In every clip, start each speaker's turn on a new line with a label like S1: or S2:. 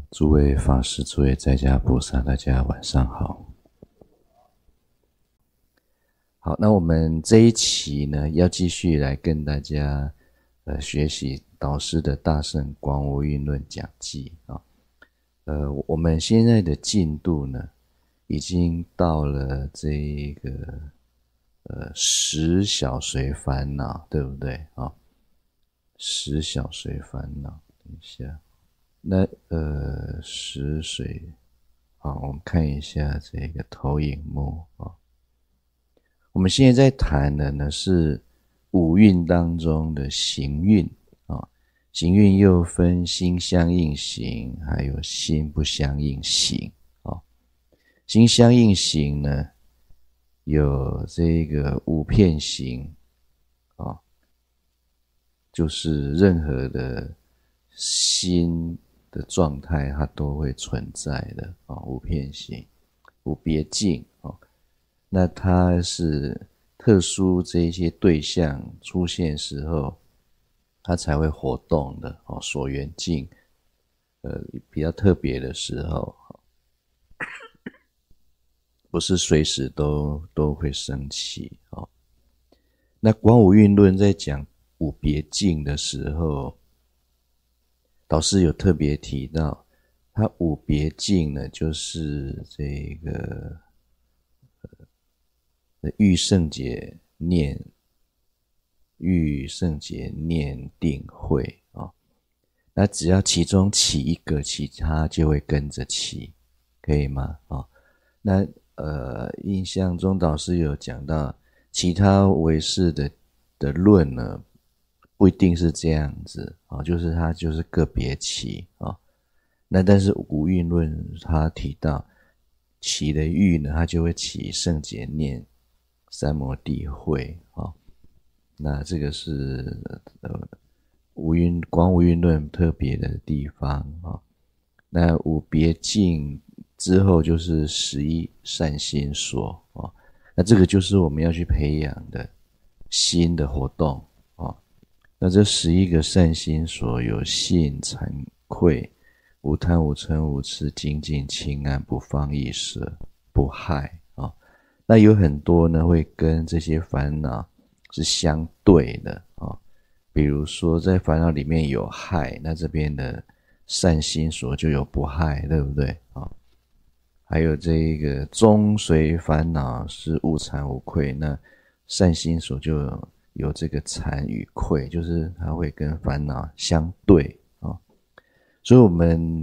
S1: 诸位法师、诸位在家菩萨，大家晚上好。好，那我们这一期呢，要继续来跟大家学习导师的大乘广无蕴论讲记啊。我们现在的进度呢，已经到了这个十小随烦恼，对不对啊？十小随烦恼，等一下。那十水，好，我们看一下这个投影幕啊。我们现在在谈的呢是五蕴当中的行蕴啊，行蕴又分心相应行，还有心不相应行啊。心相应行呢，有这个五片行啊，就是任何的心的状态它都会存在的啊，五片行、五别境啊，那它是特殊这一些对象出现时候，它才会活动的哦。所缘境，比较特别的时候，不是随时都会升起哦。那广无蕴论在讲五别境的时候，导师有特别提到，它五别境呢，就是这个欲圣解念、欲圣解念定慧啊。那只要其中起一个，其他就会跟着起，可以吗？啊，那印象中导师有讲到，其他唯识的论呢，不一定是这样子啊，就是它就是个别起啊。那但是无蕴论他提到起的欲呢，它就会起圣解念、三摩地慧啊。那这个是广无蕴论特别的地方啊。那五别境之后就是11善心所啊，那这个就是我们要去培养的心的活动啊。那这11个善心所有信、惭愧、无贪、无嗔、无痴、精进、清安、不放逸舍、不害啊。那有很多呢会跟这些烦恼是相对的啊。比如说在烦恼里面有害，那这边的善心所就有不害，对不对啊？还有这个终随烦恼是无惭无愧，那善心所就有这个惭与愧，就是它会跟烦恼相对啊。所以我们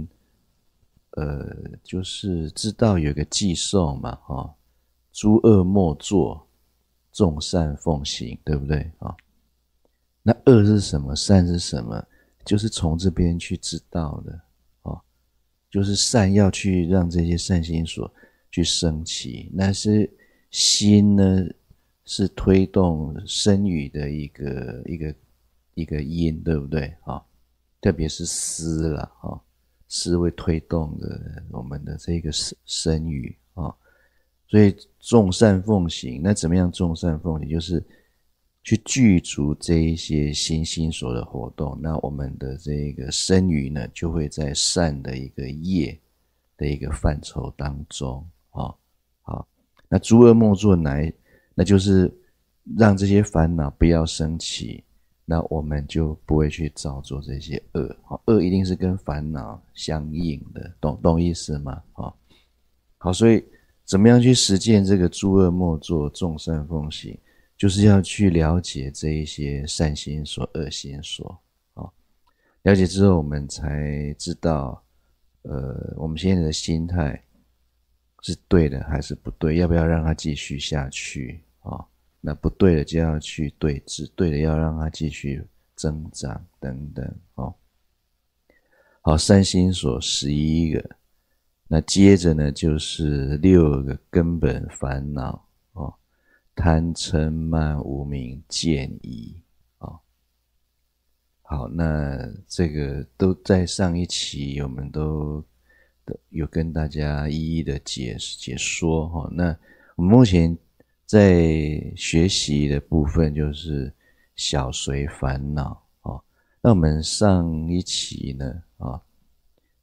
S1: 就是知道有个偈颂嘛啊，诸恶莫作，众善奉行，对不对啊？那恶是什么？善是什么？就是从这边去知道的哦，就是善要去让这些善心所去升起，那是心呢是推动身语的一个因，对不对啊？特别是思啦啊，思会推动的我们的这个身语啊，所以众善奉行，那怎么样众善奉行？就是去具足这一些心所的活动，那我们的这个身语呢，就会在善的一个业的一个范畴当中啊。好，那诸恶莫作那就是让这些烦恼不要升起，那我们就不会去造作这些恶。恶一定是跟烦恼相应的，懂意思吗？好，所以怎么样去实践这个诸恶莫作，众善奉行？就是要去了解这一些善心所、恶心所啊。了解之后，我们才知道，我们现在的心态是对的还是不对，要不要让它继续下去啊？那不对的就要去对治，对的要让它继续增长等等哦。好，善心所11个，那接着呢就是6个根本烦恼哦。贪嗔慢无明见疑啊。好，那这个都在上一期我们都有跟大家一一的解说哈。那我们目前在学习的部分就是小随烦恼啊。那我们上一期呢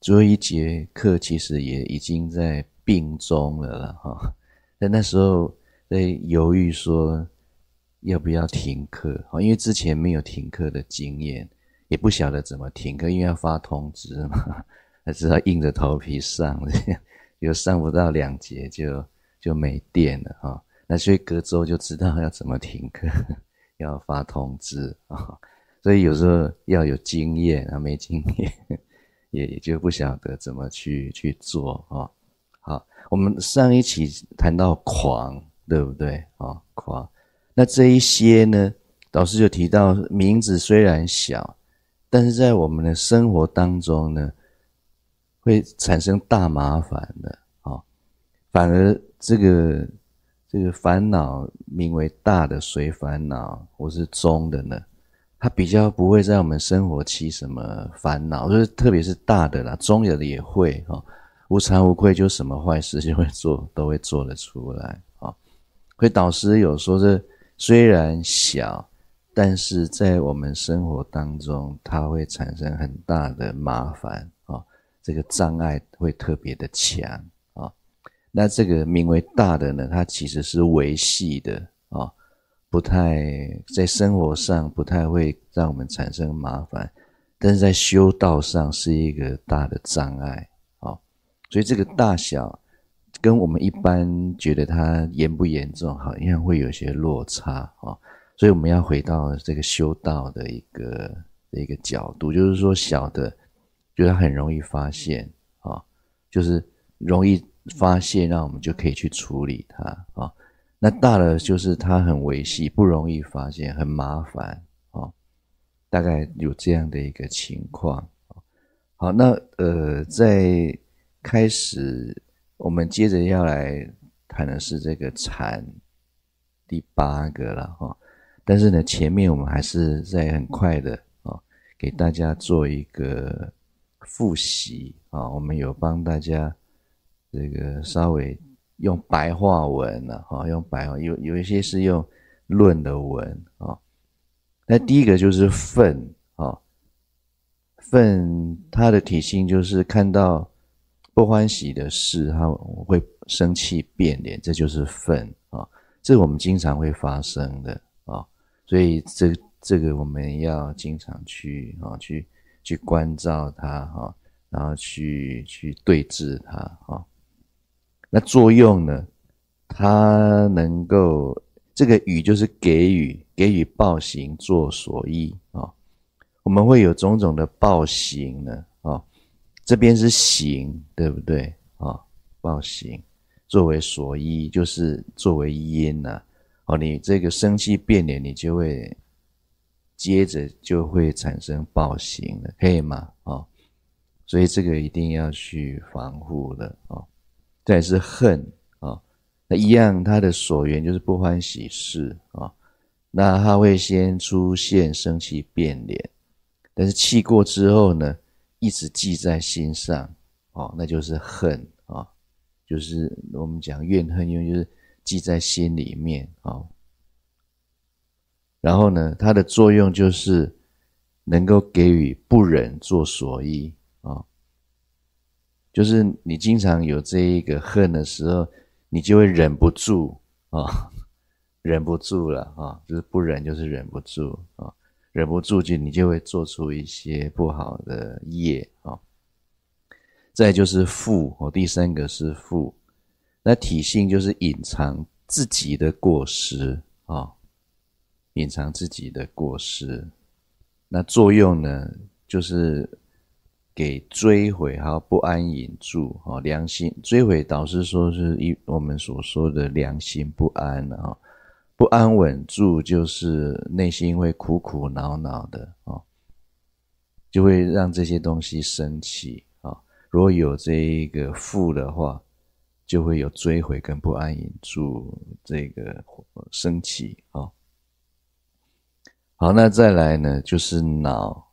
S1: 最后一节课其实也已经在病中了啦哈，但那时候在犹豫说要不要停课，因为之前没有停课的经验，也不晓得怎么停课，因为要发通知嘛，还只好硬着头皮上，又上不到2节就没电了哈。那所以隔周就知道要怎么停课，要发通知啊。所以有时候要有经验啊，没经验也就不晓得怎么去做啊。好，我们上一期谈到狂，对不对啊？狂，那这一些呢，导师就提到名字虽然小，但是在我们的生活当中呢，会产生大麻烦的啊。反而这个烦恼名为大的随烦恼，或是中的呢，它比较不会在我们生活起什么烦恼，就是特别是大的啦，中有的也会无常无愧，就什么坏事就会做，都会做得出来所以导师有说，这虽然小，但是在我们生活当中，它会产生很大的麻烦这个障碍会特别的强那这个名为大的呢，它其实是微细的不太在生活上不太会让我们产生麻烦，但是在修道上是一个大的障碍所以这个大小跟我们一般觉得它严不严重好像会有些落差所以我们要回到这个修道的一个角度，就是说小的就它很容易发现就是容易发现，让我们就可以去处理它那大了就是它很微细，不容易发现，很麻烦大概有这样的一个情况好，那在开始我们接着要来谈的是这个禅第8个了但是呢前面我们还是在很快的给大家做一个复习我们有帮大家这个稍微用白话文用白话有一些是用论的文那第一个就是愤愤它的体性就是看到不欢喜的事，它会生气变脸，这就是愤这我们经常会发生的所以这个我们要经常去关照它然后去对治它那作用呢，它能够这个予就是给予报行作所依我们会有种种的报行呢这边是行，对不对报行作为所依，就是作为因你这个生气变脸，你就会接着就会产生报行了，可以吗所以这个一定要去防护的再来是恨那一样它的所缘就是不欢喜事那它会先出现生气变脸，但是气过之后呢一直记在心上那就是恨就是我们讲怨恨，因为就是记在心里面然后呢它的作用就是能够给予不忍作所依就是你经常有这一个恨的时候，你就会忍不住忍不住了就是不忍就是忍不住忍不住你就会做出一些不好的业再来就是负第3个是负，那体性就是隐藏自己的过失隐藏自己的过失，那作用呢就是给追悔还有不安隐住良心追悔，导师说是我们所说的良心不安不安稳住就是内心会苦苦恼恼的就会让这些东西生气如果有这一个负的话，就会有追悔跟不安隐住这个生气好，那再来呢就是恼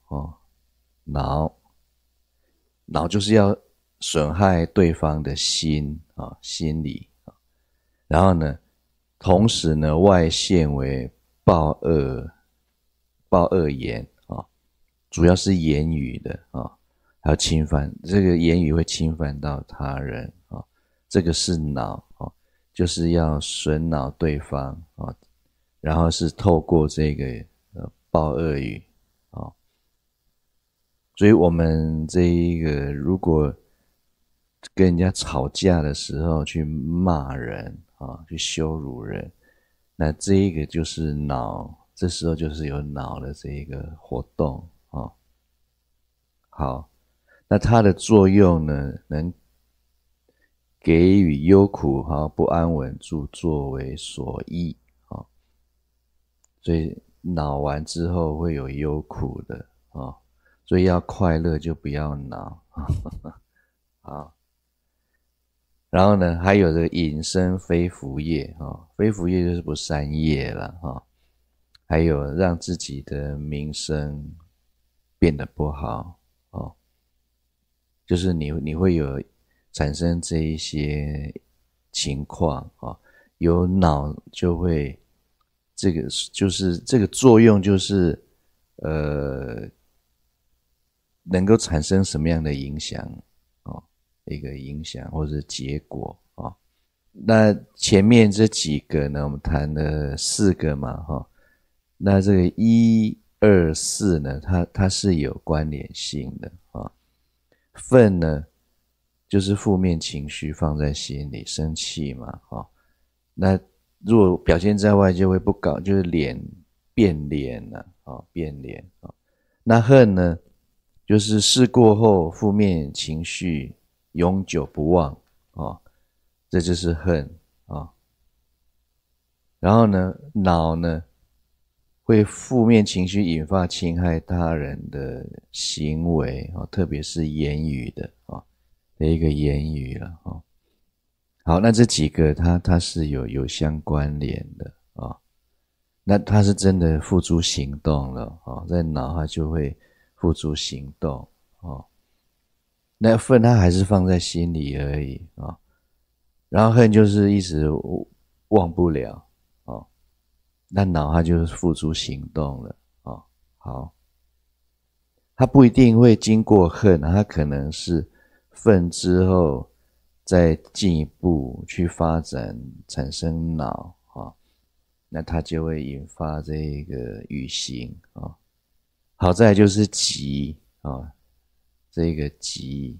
S1: 恼就是要损害对方的心心理然后呢同时呢外现为报恶言主要是言语的还有侵犯，这个言语会侵犯到他人啊，这个是恼啊，就是要损恼对方啊，然后是透过这个报恶语啊，所以我们这一个如果跟人家吵架的时候去骂人啊，去羞辱人，那这一个就是恼，这时候就是有恼的这一个活动啊。好，那它的作用呢，能给予忧苦不安稳住作为所依啊，所以恼完之后会有忧苦的啊，所以要快乐就不要恼啊。然后呢，还有这个引生非福业啊，非福业就是不善业了啊，还有让自己的名声变得不好哦，就是你会有产生这一些情况啊，有脑就会这个就是这个作用就是能够产生什么样的影响哦，一个影响或者结果啊。那前面这几个呢，我们谈了4个嘛哈，那这个1、2、4呢，它是有关联性的啊。愤呢，就是负面情绪放在心里，生气嘛哈。那如果表现在外就会不高，就是变脸了啊，变脸啊。那恨呢，就是事过后负面情绪永久不忘啊，这就是恨啊。然后呢，恼呢，会负面情绪引发侵害他人的行为啊，特别是言语的啊的一个言语了啊。好，那这几个它是有相关联的啊。那它是真的付诸行动了啊，在脑它就会付诸行动啊。那愤它还是放在心里而已啊，然后恨就是一直忘不了啊，那脑它就是付诸行动了啊。好，它不一定会经过恨，它可能是愤之后再进一步去发展产生恼啊，那它就会引发这个语行啊。好在就是急啊，这个急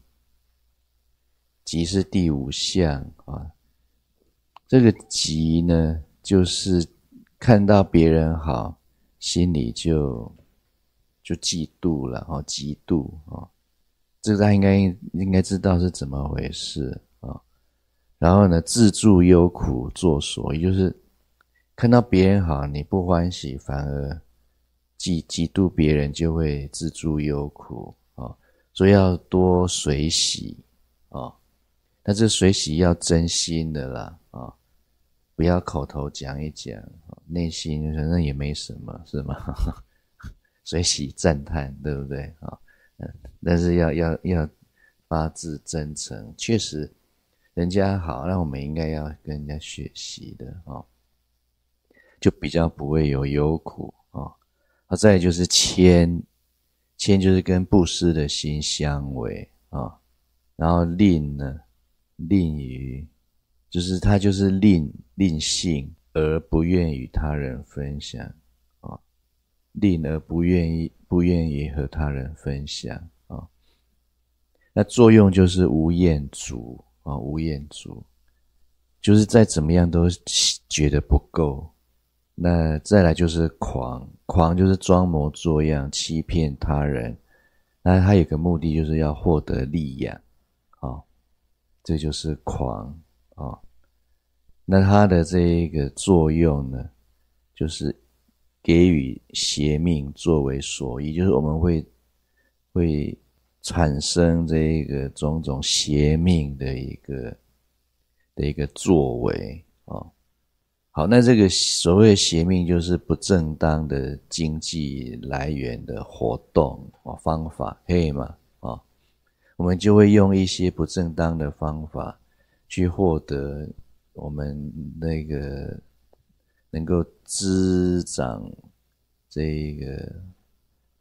S1: 是第5项啊。这个急呢，就是看到别人好，心里就嫉妒了哦，嫉妒哦，这个大家应该知道是怎么回事啊。然后呢，自助忧苦作所，也就是看到别人好，你不欢喜，反而嫉妒别人，就会自助忧苦啊。所以要多随喜啊，但这随喜要真心的啦啊，不要口头讲一讲，内心反正也没什么，是吗？随喜赞叹，对不对啊？但是要发自真诚，确实人家好，那我们应该要跟人家学习的啊，就比较不会有忧苦啊。再来就是谦就是跟布施的心相违啊。然后吝呢，吝于就是他就是吝性而不愿与他人分享啊，吝而不愿意和他人分享啊。那作用就是无厌足啊，无厌足就是再怎么样都觉得不够。那再来就是狂就是装模作样欺骗他人，那他有个目的就是要获得利养啊，这就是狂啊。那它的这一个作用呢，就是给予邪命作为所依，就是我们会产生这个种种邪命的一个作为啊。好，那这个所谓的邪命就是不正当的经济来源的活动方法，可以吗？我们就会用一些不正当的方法去获得我们那个能够滋长这个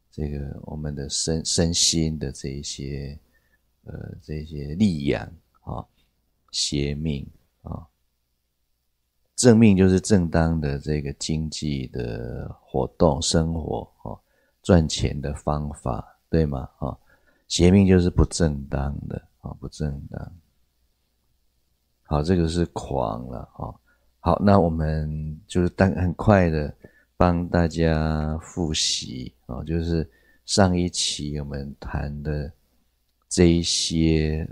S1: 这个我们的身心的这一些力养啊，邪命啊，正命就是正当的这个经济的活动生活啊，赚钱的方法，对吗？啊，邪命就是不正当的啊，不正当。好，这个是狂了啊。好，那我们就是很快的帮大家复习啊，就是上一期我们谈的这一些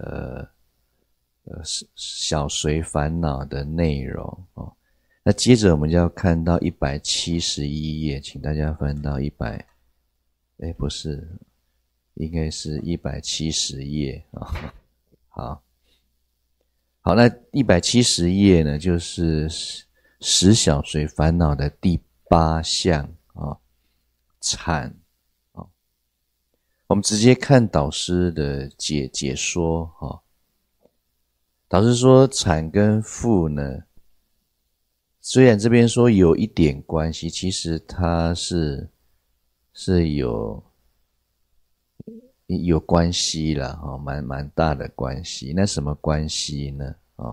S1: 小随烦恼的内容啊。那接着我们就要看到171页，请大家翻到不是，应该是170页啊。好，那170页呢，就是十小随烦恼的第8项啊，产啊。我们直接看导师的解说啊。导师说产跟富呢，虽然这边说有一点关系，其实它是有关系啦，蛮大的关系。那什么关系呢？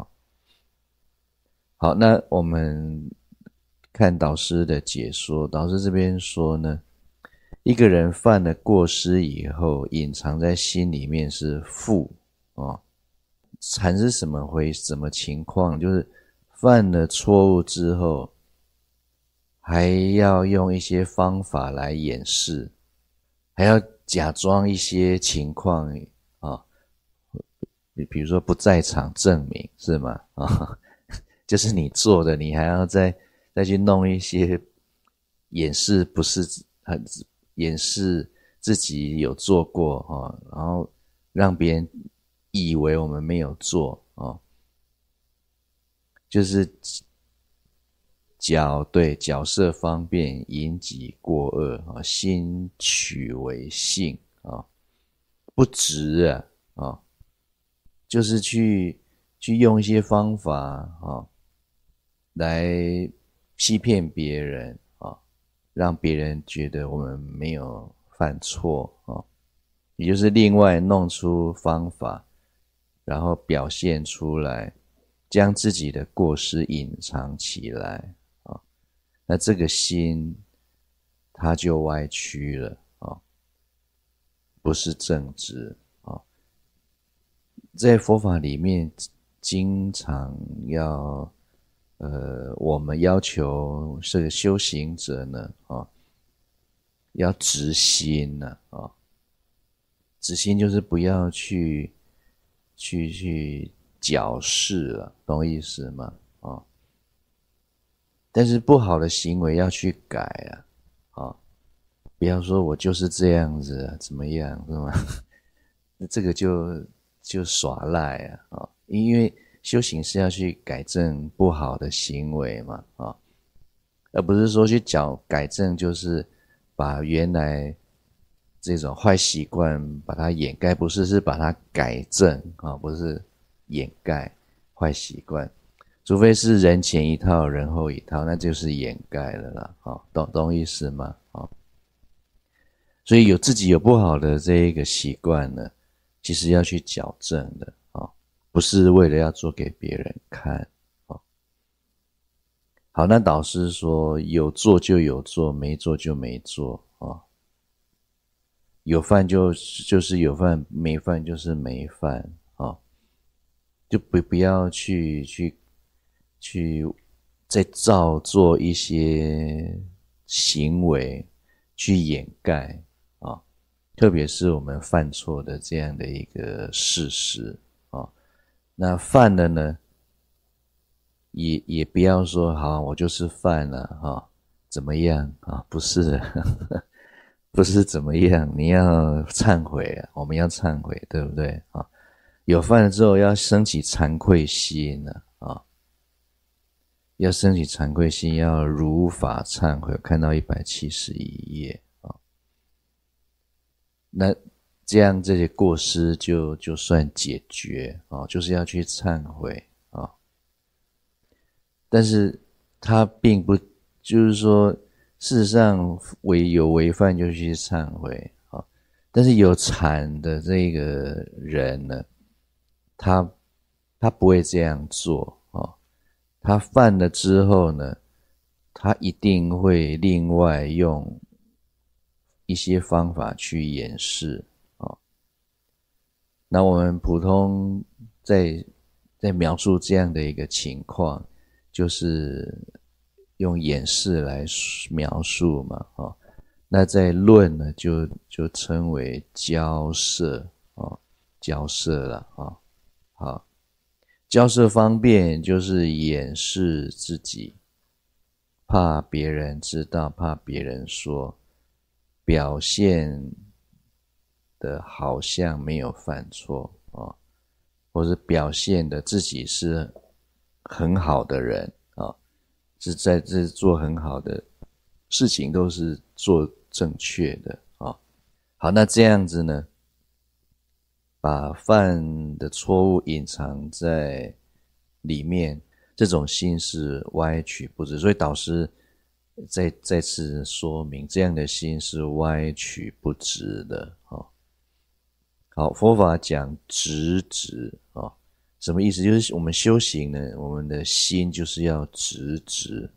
S1: 好，那我们看导师的解说。导师这边说呢，一个人犯了过失以后，隐藏在心里面是负啊。禅是什么情况？就是犯了错误之后，还要用一些方法来掩饰，还要假装一些情况啊，比如说不在场证明，是吗？啊，就是你做的，你还要再去弄一些掩饰，不是掩饰自己有做过啊，然后让别人以为我们没有做啊，就是角色方便，引己过恶啊，心取为性啊，不直啊，就是去用一些方法啊，来欺骗别人啊，让别人觉得我们没有犯错啊，也就是另外弄出方法，然后表现出来，将自己的过失隐藏起来啊，那这个心它就歪曲了啊，不是正直啊。在佛法里面，经常要我们要求这个修行者呢要直心啊，直心就是不要去矫饰了，懂我意思吗？但是不好的行为要去改不要说我就是这样子怎么样，是吗？那这个就耍赖因为修行是要去改正不好的行为嘛而不是说去改正，就是把原来这种坏习惯把它掩盖，不是把它改正不是掩盖坏习惯，除非是人前一套人后一套，那就是掩盖了啦懂意思吗所以自己有不好的这一个习惯呢，其实要去矫正的不是为了要做给别人看好，那导师说有做就有做，没做就没做有犯就是有犯，没犯就是没犯就不要去再造作一些行为去掩盖特别是我们犯错的这样的一个事实那犯了呢，也不要说好我就是犯了怎么样不是不是怎么样，你要忏悔我们要忏悔，对不对有犯了之后要升起惭愧心要升起惭愧心，要如法忏悔。看到171页那这样这些过失就算解决就是要去忏悔但是他并不就是说事实上有违犯就去忏悔啊，但是有禅的这个人呢，他不会这样做啊，他犯了之后呢，他一定会另外用一些方法去掩饰啊。那我们普通在描述这样的一个情况，就是用掩饰来描述嘛，那在论呢，就称为交涉交涉了啊。好，交涉方便就是掩饰自己，怕别人知道，怕别人说，表现的好像没有犯错或是表现的自己是很好的人是在这做很好的事情，都是做正确的好，那这样子呢，把犯的错误隐藏在里面，这种心是歪曲不直，所以导师再次说明，这样的心是歪曲不直的好，佛法讲直什么意思？就是我们修行呢，我们的心就是要直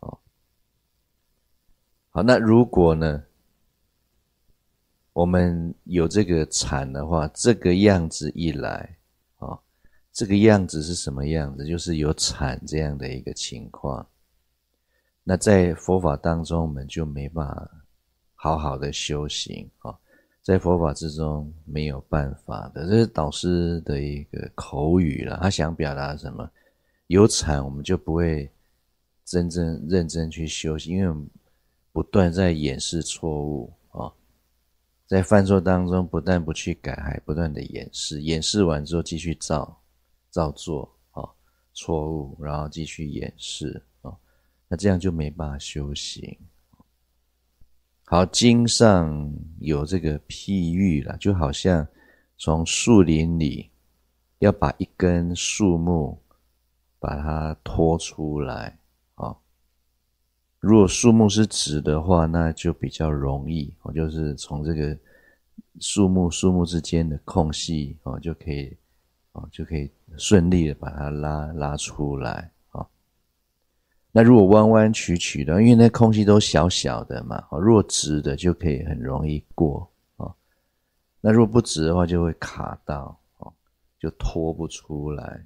S1: 好，那如果呢，我们有这个禅的话，这个样子一来这个样子是什么样子？就是有禅这样的一个情况。那在佛法当中，我们就没办法好好的修行在佛法之中没有办法的，这是导师的一个口语啦，他想表达什么？有禅我们就不会真正认真去修行，因为我们不断在掩饰错误在犯错当中不但不去改，还不断的掩饰，掩饰完之后继续照做错误，然后继续掩饰那这样就没办法修行。好，经上有这个譬喻啦，就好像从树林里要把一根树木把它拖出来如果树木是直的话，那就比较容易就是从这个树木之间的空隙就可以顺利的把它拉出来那如果弯弯曲曲的，因为那空隙都小小的嘛如果直的就可以很容易过那如果不直的话就会卡到就拖不出来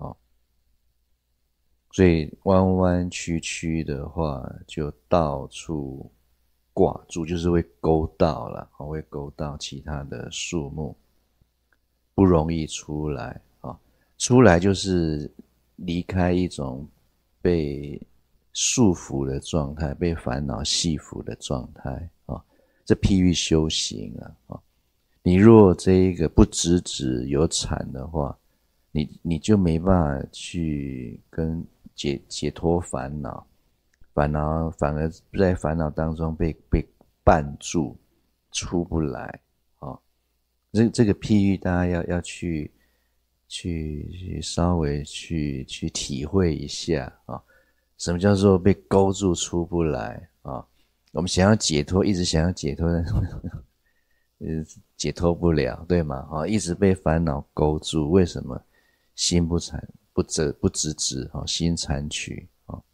S1: 所以弯弯曲曲的话就到处挂住，就是会勾到了会勾到其他的树木，不容易出来出来就是离开一种被束缚的状态，被烦恼系缚的状态这譬喻修行你若这一个不直有禅的话，你就没办法去跟解脱烦恼反而在烦恼当中被绊住，出不来这个譬喻大家要去稍微去体会一下什么叫做被勾住出不来我们想要解脱，一直想要解脱，但是解脱不了，对吗一直被烦恼勾住，为什么？心不直心残曲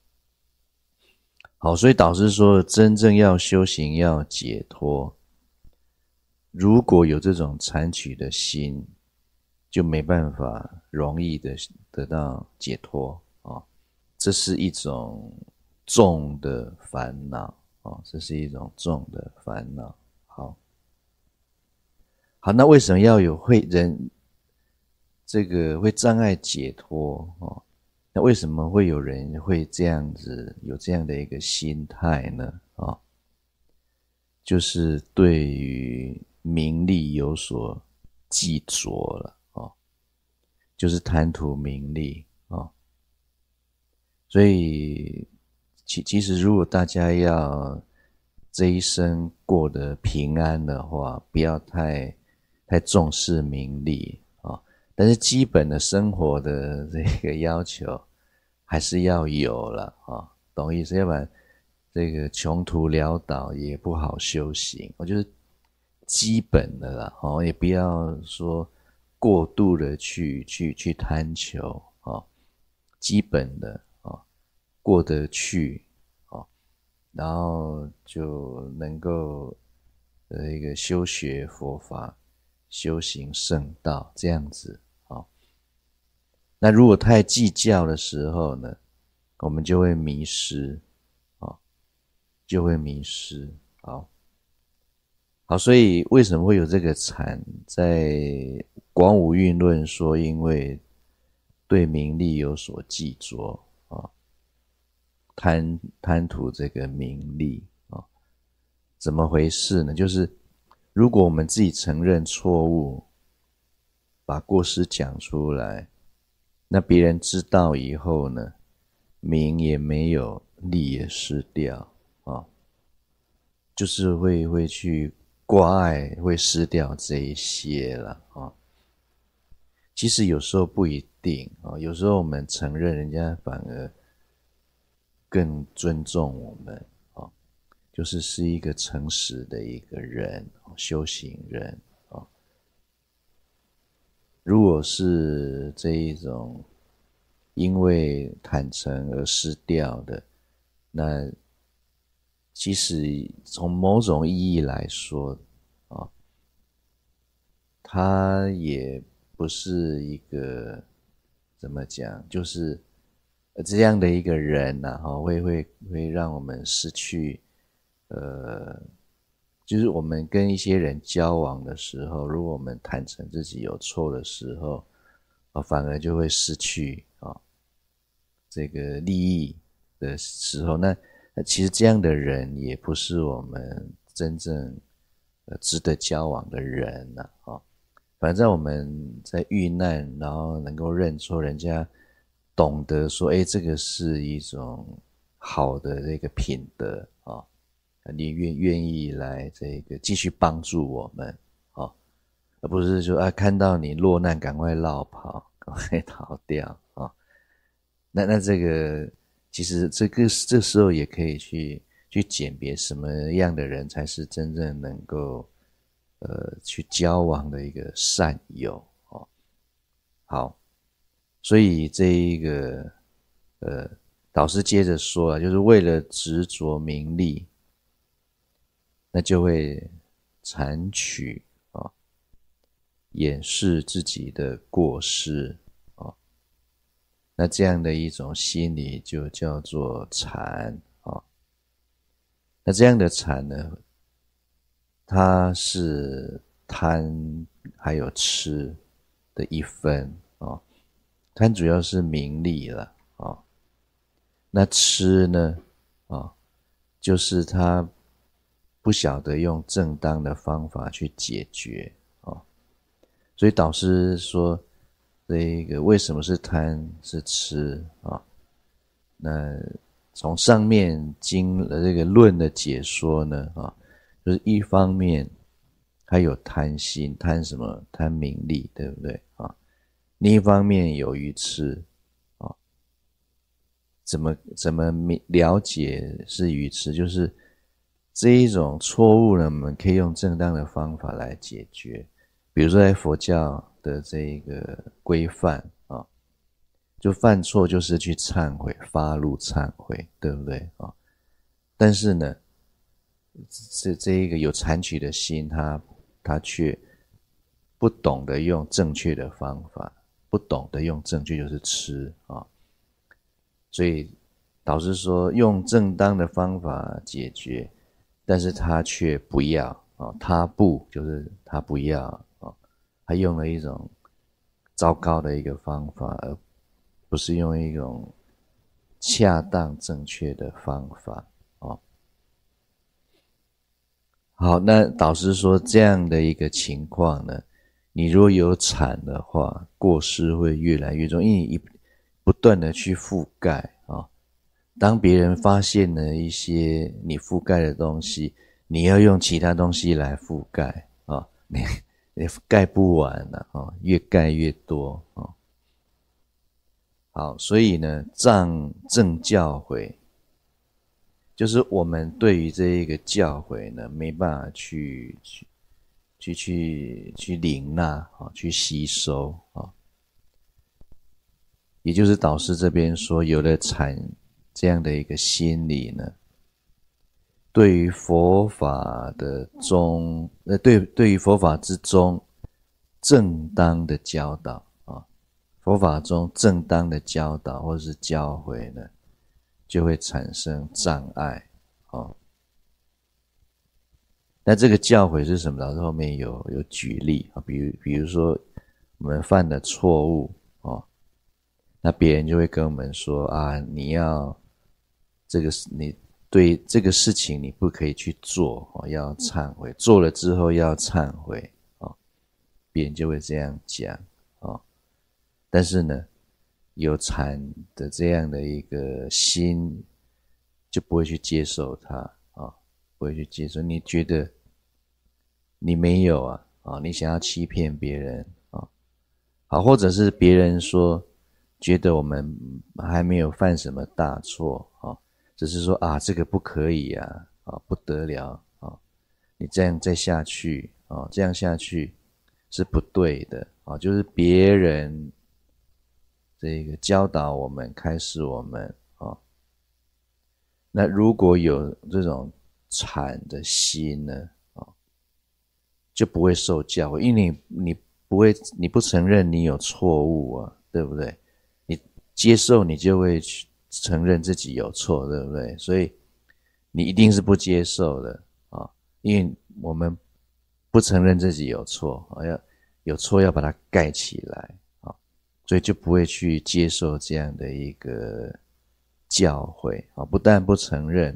S1: 好，所以导师说真正要修行要解脱，如果有这种残曲的心，就没办法容易的得到解脱这是一种重的烦恼这是一种重的烦恼好，那为什么要有人这个会障碍解脱那为什么会有人会这样子有这样的一个心态呢就是对于名利有所记着了就是贪图名利所以其实如果大家要这一生过得平安的话，不要太重视名利但是基本的生活的这个要求还是要有了懂意思？要不然这个穷途潦倒，也不好修行。我就是基本的啦，也不要说过度的去贪求，基本的过得去，然后就能够一个修学佛法，修行圣道这样子。那如果太计较的时候呢，我们就会迷失，就会迷失。好，所以为什么会有这个禅？在广武运论说，因为对名利有所寄着，贪图这个名利，怎么回事呢？就是如果我们自己承认错误，把过失讲出来，那别人知道以后呢，名也没有，利也失掉，就是会去挂碍，会失掉这一些了。其实有时候不一定，有时候我们承认，人家反而更尊重我们，就是一个诚实的一个人，修行人。如果是这一种因为坦诚而失掉的，那其实从某种意义来说，它也不是一个怎么讲，就是这样的一个人会让我们失去就是我们跟一些人交往的时候，如果我们坦诚自己有错的时候，反而就会失去这个利益的时候，那其实这样的人也不是我们真正值得交往的人反正我们在遇难，然后能够认错，人家懂得说，这个是一种好的这个品德你愿意来这个继续帮助我们而不是说看到你落难赶快落跑，赶快逃掉那这个其实这时候也可以去鉴别什么样的人才是真正能够去交往的一个善友好，所以这一个导师接着说就是为了执着名利，那就会残取掩饰自己的过失那这样的一种心理就叫做禅那这样的禅呢，它是贪还有痴的一分贪主要是名利了那痴呢就是他不晓得用正当的方法去解决所以导师说这个为什么是贪是痴那从上面经了这个论的解说呢就是一方面还有贪心，贪什么？贪名利，对不对另一方面有愚痴怎么了解是愚痴？就是这一种错误呢，我们可以用正当的方法来解决。比如说在佛教的这个规范就犯错就是去忏悔，发露忏悔，对不对但是呢，这一个有残取的心，他却不懂得用正确的方法，不懂得用正确就是痴所以导师说用正当的方法解决，但是他却不要他不就是他不要他用了一种糟糕的一个方法，而不是用一种恰当正确的方法好，那导师说这样的一个情况呢，你如果有产的话，过失会越来越重，因为你不断的去覆盖当别人发现了一些你覆盖的东西，你要用其他东西来覆盖你盖不完了越盖越多好，所以呢，藏正教诲就是我们对于这一个教诲呢，没办法去领纳啊，去吸收啊。也就是导师这边说，有了禅这样的一个心理呢，对于佛法的对于佛法之中正当的教导啊，佛法中正当的教导或是教诲呢，就会产生障碍啊。那这个教诲是什么？老师后面有举例啊，比如说我们犯的错误啊，那别人就会跟我们说啊，你要你对这个事情你不可以去做哦，要忏悔，做了之后要忏悔哦，别人就会这样讲哦。但是呢，有禅的这样的一个心，就不会去接受它啊，不会去接受。你觉得你没有啊，你想要欺骗别人啊，好，或者是别人说觉得我们还没有犯什么大错啊，只是说啊这个不可以啊，不得了啊，你这样再下去啊，这样下去是不对的啊，就是别人这个教导我们、开示我们啊。那如果有这种禅的心呢，就不会受教诲，因为你不承认你有错误啊，对不对？你接受你就会去承认自己有错，对不对？所以你一定是不接受的啊，因为我们不承认自己有错啊，有错要把它盖起来啊，所以就不会去接受这样的一个教诲啊，不但不承认，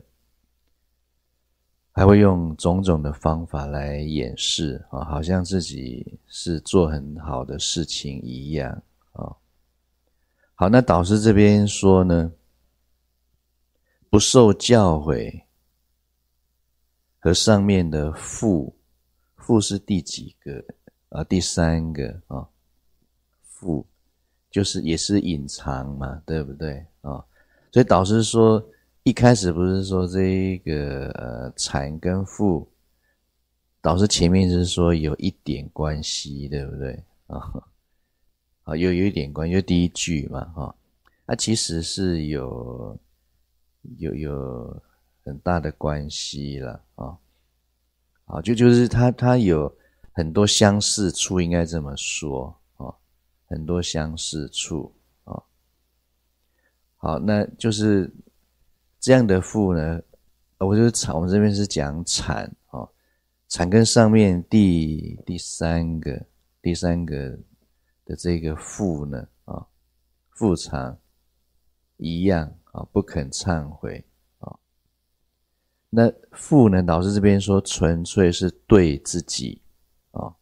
S1: 还会用种种的方法来掩饰啊，好像自己是做很好的事情一样啊。好，那导师这边说呢，不受教诲和上面的父是第几个啊？第三个啊，父就是也是隐藏嘛，对不对啊？所以导师说，一开始不是说这一个禅跟父，导师前面是说有一点关系，对不对啊？有一点关系，就第一句嘛哈，那其实是有很大的关系了啊。好，就是它有很多相似处，应该这么说啊，很多相似处啊。好，那就是这样的父呢，我们这边是讲产啊，产跟上面第三个的这个父呢啊，父常一样啊，不肯忏悔啊。那父呢，老师这边说纯粹是对自己啊，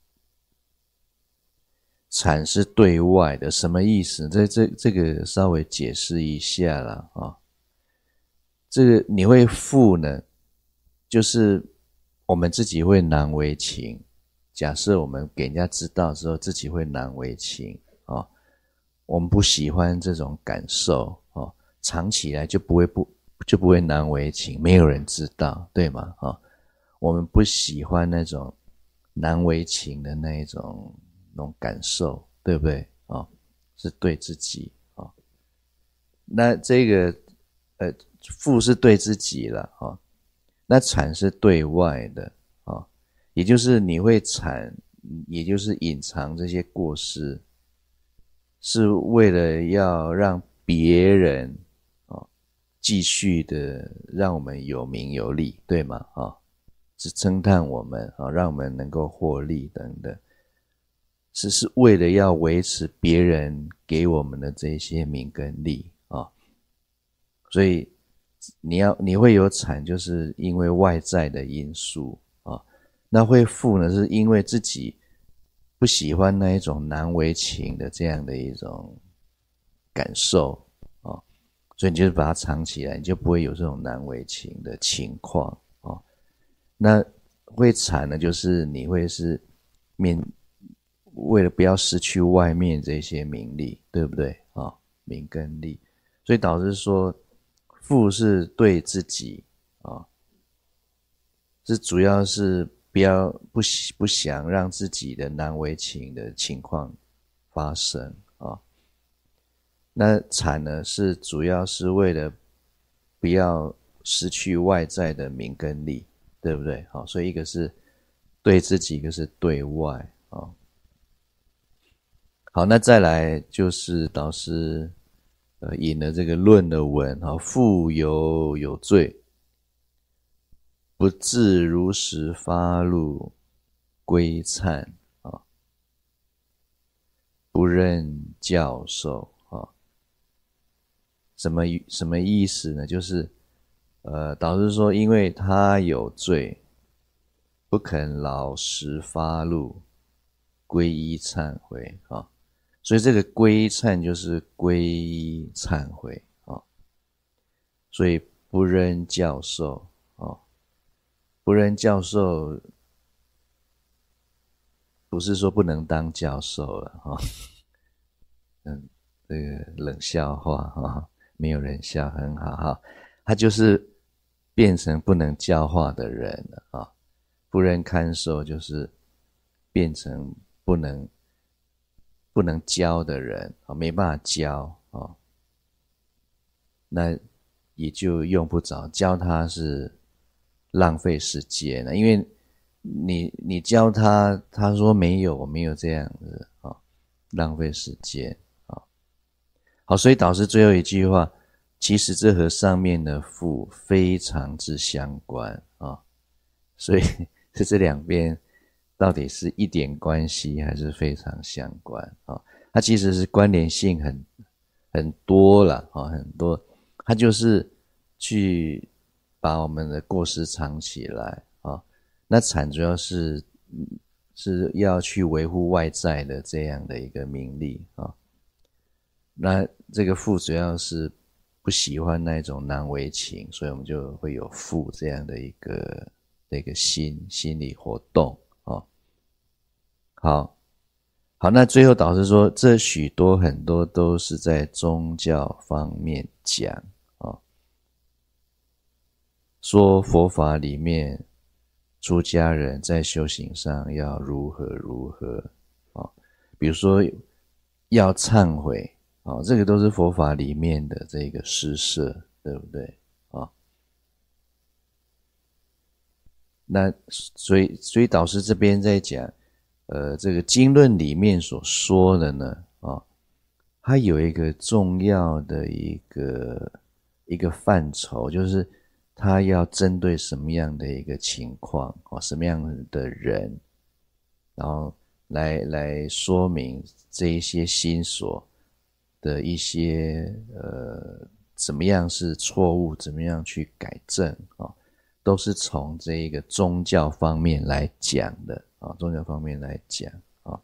S1: 产是对外的，什么意思？这个稍微解释一下啦啊。这个你会负呢，就是我们自己会难为情。假设我们给人家知道之后，自己会难为情啊，我们不喜欢这种感受啊，藏起来就不会难为情，没有人知道，对吗？啊，我们不喜欢那种难为情的那种感受，对不对啊？是对自己啊。那这个负是对自己了啊，那产是对外的啊，也就是你会产，也就是隐藏这些过失，是为了要让别人啊继续的让我们有名有利，对吗？啊，是称叹我们啊，让我们能够获利等等，是为了要维持别人给我们的这些名跟利啊，所以你会有产，就是因为外在的因素啊，那会负呢，是因为自己不喜欢那一种难为情的这样的一种感受啊，所以你就把它藏起来，你就不会有这种难为情的情况啊。那会产呢，就是你会是为了不要失去外面这些名利，对不对啊？名跟利，所以导致说。负是对自己是主要是不想让自己的难为情的情况发生啊。那禅呢，是主要是为了不要失去外在的名跟利，对不对？好，所以一个是对自己，一个是对外啊。好，那再来就是导师引了这个论的文啊，复有罪，不自如实发露归忏啊，不任教授啊。什么意思呢？就是导师说，因为他有罪，不肯老实发露皈依忏悔啊，所以这个皈依忏就是皈依忏悔啊，所以不任教授啊，不任教授不是说不能当教授了啊，这个冷笑话啊，没有人笑，很好哈，他就是变成不能教化的人了啊，不任看守就是变成不能教的人啊，没办法教啊，那也就用不着教他，是浪费时间了，因为你教他，他说没有，我没有这样子啊，浪费时间啊。好，所以导师最后一句话，其实这和上面的父非常之相关啊，所以是这两边到底是一点关系还是非常相关啊？它其实是关联性很多啦啊，很多，它就是去把我们的过失藏起来啊。那禅主要是要去维护外在的这样的一个名利啊。那这个父主要是不喜欢那种难为情，所以我们就会有父这样的一个心理活动啊。好，那最后导师说，这很多都是在宗教方面讲啊，说佛法里面出家人在修行上要如何啊，比如说要忏悔啊，这个都是佛法里面的这个施设，对不对啊？那所以导师这边在讲，这个经论里面所说的呢，啊，它有一个重要的一个范畴，就是它要针对什么样的一个情况啊，什么样的人，然后来说明这一些心所的一些怎么样是错误，怎么样去改正啊。都是从这一个宗教方面来讲的啊，宗教方面来讲啊。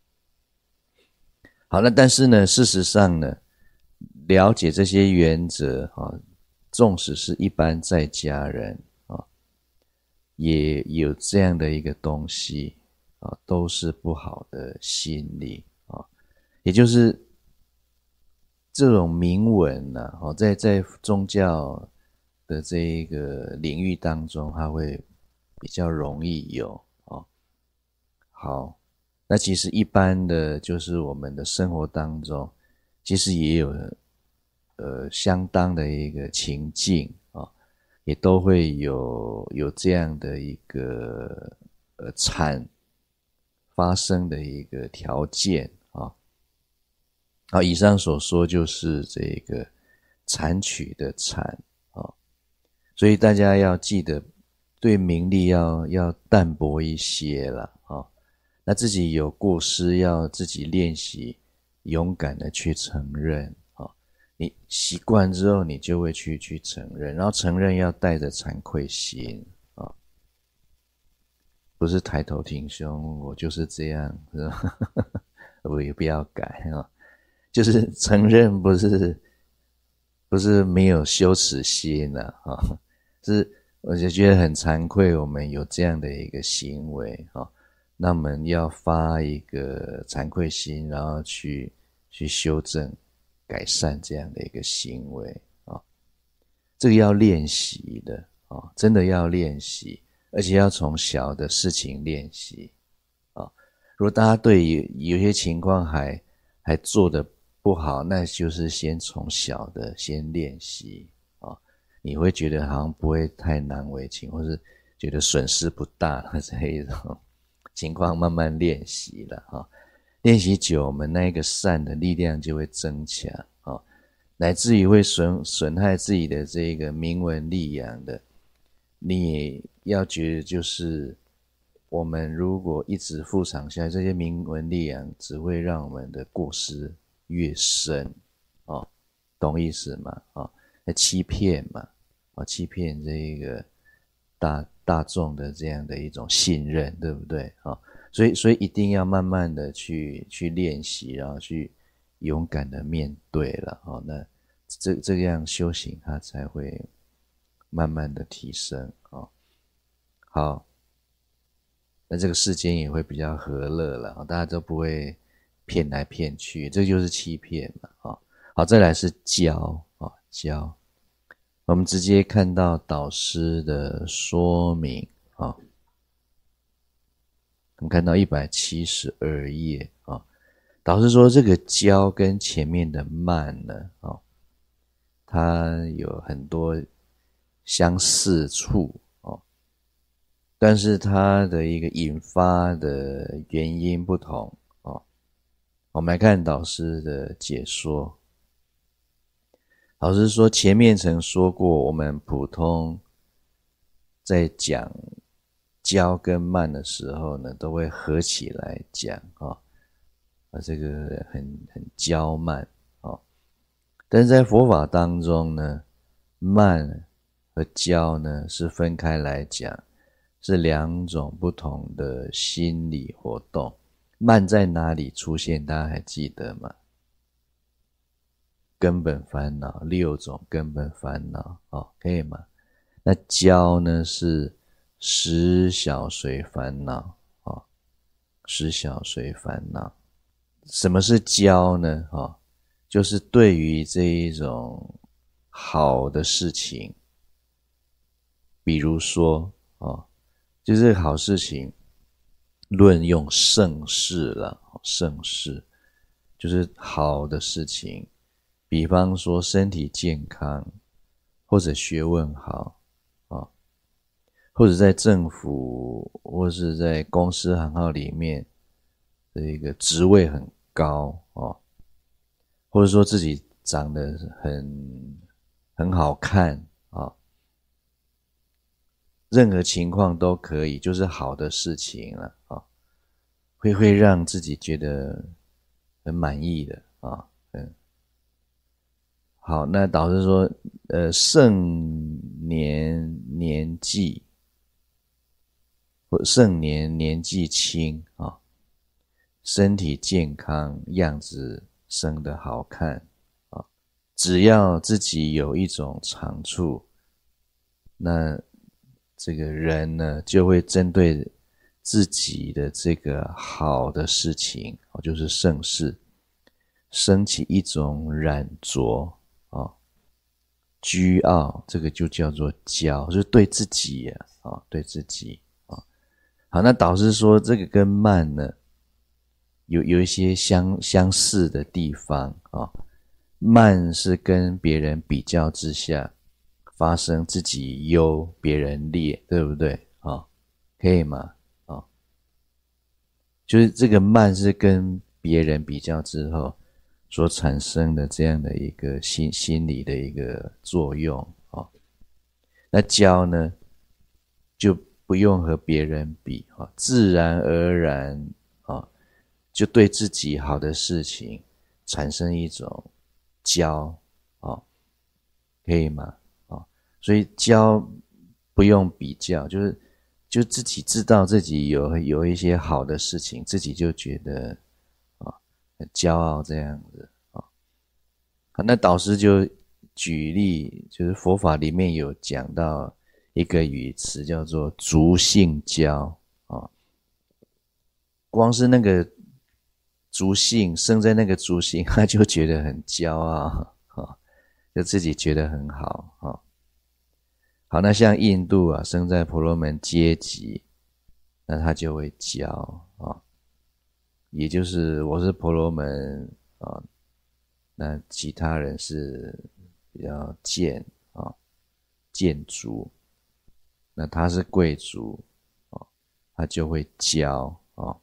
S1: 好，那但是呢，事实上呢，了解这些原则啊，纵使是一般在家人啊，也有这样的一个东西啊，都是不好的心理啊，也就是这种铭文呢，在宗教的这一个领域当中，它会比较容易有啊。好，那其实一般的就是我们的生活当中，其实也有相当的一个情境啊，也都会有这样的一个禅发生的一个条件啊。好，以上所说就是这个禅取的禅啊。所以大家要记得，对名利要淡薄一些啦啊。那自己有过失，要自己练习，勇敢的去承认啊。你习惯之后，你就会去承认，然后承认要带着惭愧心啊，不是抬头挺胸，我就是这样，是吧？我也不要改啊，就是承认，不是没有羞耻心啊，是我就觉得很惭愧，我们有这样的一个行为啊，那我们要发一个惭愧心，然后去修正、改善这样的一个行为啊，这个要练习的啊，真的要练习， 而且要从小的事情练习啊。如果大家对有些情况还做得不好，那就是先从小的先练习啊，你会觉得好像不会太难为情，或是觉得损失不大这一种情况，慢慢练习了啊。练习久，我们那个善的力量就会增强啊，乃至于会损害自己的这个名闻利养的。你也要觉得，就是我们如果一直副长下来，这些名闻利养只会让我们的过失越深哦，懂意思吗？哦，欺骗嘛，欺骗这个大众的这样的一种信任，对不对？所以一定要慢慢的去练习，然后去勇敢的面对了。那这样修行它才会慢慢的提升。好，那这个世间也会比较和乐了，大家都不会骗来骗去，这就是欺骗嘛。好，再来是教。我们直接看到导师的说明。我们看到172页。导师说这个教跟前面的慢呢，它有很多相似处，但是它的一个引发的原因不同。我们来看导师的解说。老师说前面曾说过，我们普通在讲教跟慢的时候呢，都会合起来讲这个很教慢但是在佛法当中呢，慢和教呢是分开来讲，是两种不同的心理活动。慢在哪里出现，大家还记得吗？根本烦恼，6种根本烦恼可以吗？那教呢是10小随烦恼10小随烦恼。什么是教呢？就是对于这一种好的事情，比如说就这个好事情，论用盛事了，盛事就是好的事情，比方说身体健康，或者学问好或者在政府或是在公司行号里面的一个职位很高或者说自己长得很好看任何情况都可以，就是好的事情了会让自己觉得很满意的好，那导师说盛年纪或盛年纪轻身体健康，样子生得好看只要自己有一种长处，那这个人呢就会针对自己的这个好的事情就是盛事，升起一种染着倨傲，这个就叫做骄，就是对自己对自己好，那导师说这个跟慢呢有一些相似的地方慢是跟别人比较之下发生自己优别人劣，对不对可以吗就是这个慢是跟别人比较之后所产生的这样的一个心理的一个作用那骄呢就不用和别人比自然而然就对自己好的事情产生一种骄可以吗所以骄不用比较，就自己知道自己有一些好的事情，自己就觉得很骄傲这样子好，那导师就举例，就是佛法里面有讲到一个语词叫做足性骄光是那个足性生在那个足性，他就觉得很骄傲就自己觉得很好好，那像印度啊，生在婆罗门阶级，那他就会教啊，也就是我是婆罗门啊，那其他人是比较贱族，那他是贵族啊，他就会教啊。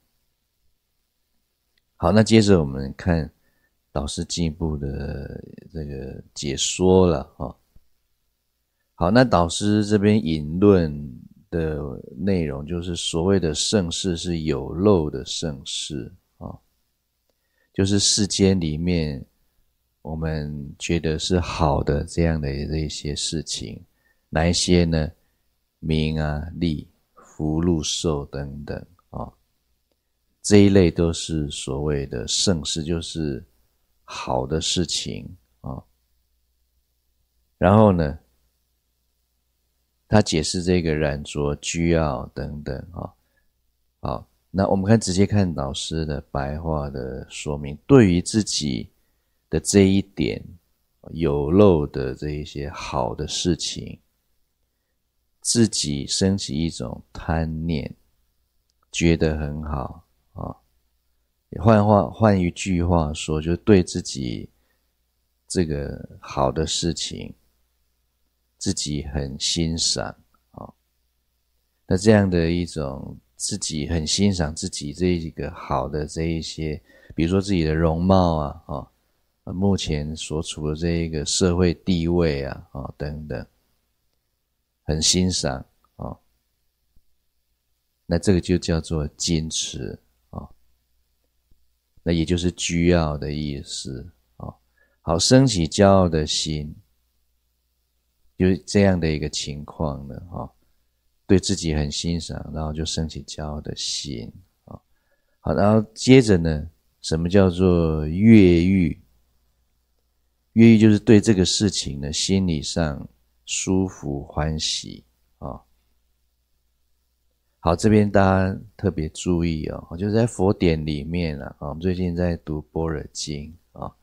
S1: 好，那接着我们看导师进一步的这个解说了啊。好，那导师这边引论的内容就是所谓的盛世是有漏的盛世啊，就是世间里面我们觉得是好的这样的这些事情，哪一些呢？名啊、利、福、禄、寿等等啊，这一类都是所谓的盛世，就是好的事情啊。然后呢，他解释这个染着、倨傲等等啊。好，那我们直接看导师的白话的说明，对于自己的这一点有漏的这一些好的事情，自己升起一种贪念，觉得很好啊。换一句话说，就对自己这个好的事情，自己很欣赏啊。那这样的一种自己很欣赏自己这一个好的这一些，比如说自己的容貌目前所处的这一个社会地位等等，很欣赏啊，那这个就叫做矜持啊，那也就是倨傲的意思啊。好，升起骄傲的心，就是这样的一个情况呢对自己很欣赏，然后就升起骄傲的心啊。好，然后接着呢，什么叫做悦欲？悦欲就是对这个事情呢，心理上舒服欢喜啊。好，这边大家特别注意就是在佛典里面我们最近在读般若经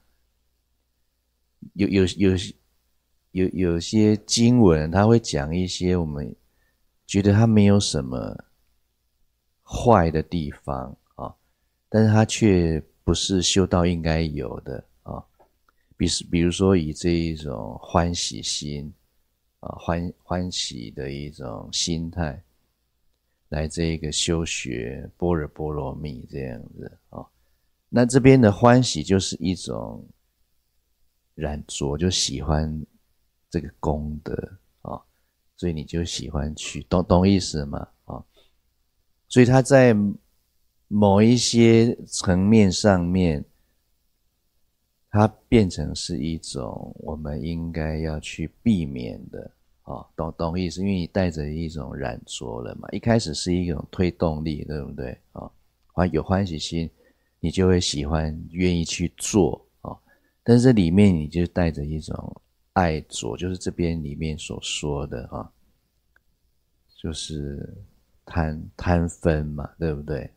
S1: 有些经文，它会讲一些我们觉得它没有什么坏的地方但是它却不是修道应该有的比如说以这一种欢喜心欢喜的一种心态来这个修学般若波罗蜜这样子那这边的欢喜就是一种染着，就喜欢这个功德所以你就喜欢去，懂意思吗所以他在某一些层面上面，它变成是一种我们应该要去避免的懂意思？因为你带着一种染着了嘛，一开始是一种推动力，对不对有欢喜心，你就会喜欢愿意去做但是里面你就带着一种爱着，就是这边里面所说的就是贪分嘛，对不对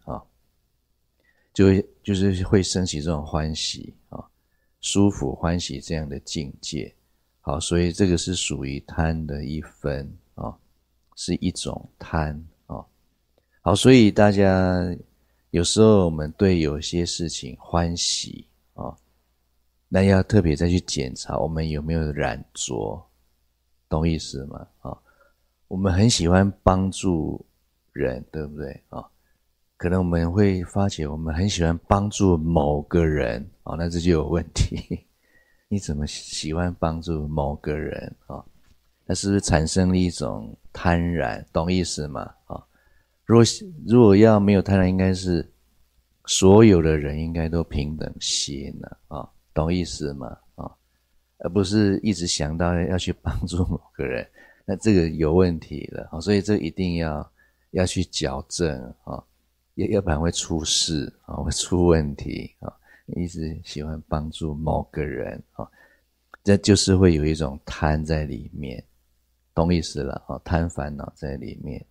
S1: 就是会升起这种欢喜舒服欢喜这样的境界好，所以这个是属于贪的一分是一种贪好，所以大家有时候我们对有些事情欢喜那要特别再去检查我们有没有染着，懂意思吗我们很喜欢帮助人，对不对可能我们会发觉我们很喜欢帮助某个人那这就有问题你怎么喜欢帮助某个人那是不是产生了一种贪婪，懂意思吗如果要没有贪婪，应该是所有的人应该都平等心懂意思吗而不是一直想到要去帮助某个人，那这个有问题了所以这一定要去矫正要不然会出事会出问题一直喜欢帮助某个人这就是会有一种贪在里面，懂意思了贪烦恼在里面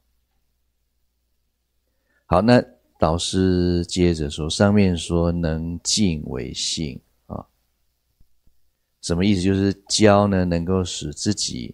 S1: 好，那导师接着说，上面说能静为性什么意思？就是教呢能够使自己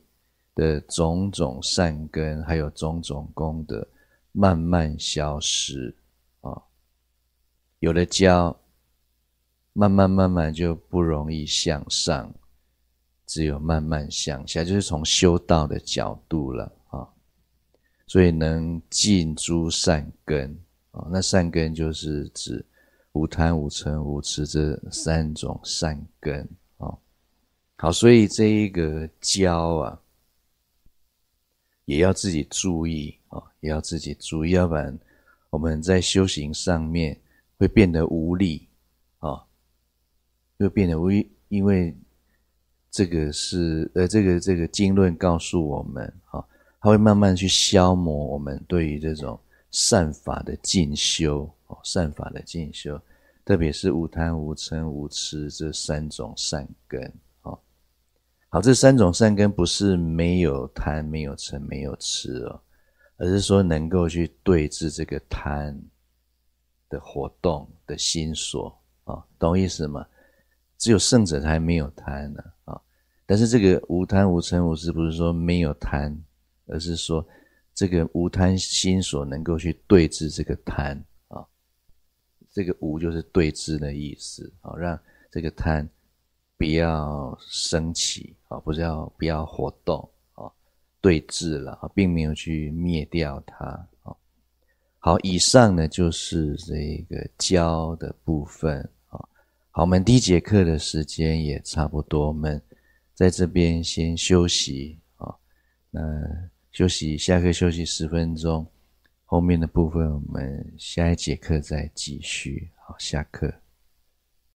S1: 的种种善根，还有种种功德，慢慢消失啊。有了教，慢慢就不容易向上，只有慢慢向下，就是从修道的角度了啊。所以能尽诸善根啊，那善根就是指无贪、无嗔、无痴这三种善根啊。好，所以这一个教啊，也要自己注意啊，也要自己注意，要不然我们在修行上面会变得无力啊，会变得无力，因为这个是这个经论告诉我们啊，它会慢慢去消磨我们对于这种善法的进修哦，善法的进修，特别是无贪、无嗔、无痴这三种善根哦。好，这三种善根不是没有贪、没有嗔、没有痴哦，而是说能够去对治这个贪的活动的心所啊，懂意思吗？只有圣者才没有贪呢啊。但是这个无贪无嗔无痴不是说没有贪，而是说这个无贪心所能够去对治这个贪啊。这个无就是对治的意思啊，让这个贪不要升起啊，不要活动啊，对治了啊，并没有去灭掉它啊。好，以上呢就是这个教的部分啊。好，我们第一节课的时间也差不多，我们在这边先休息啊。那下课休息10分钟，后面的部分我们下一节课再继续。好，下课。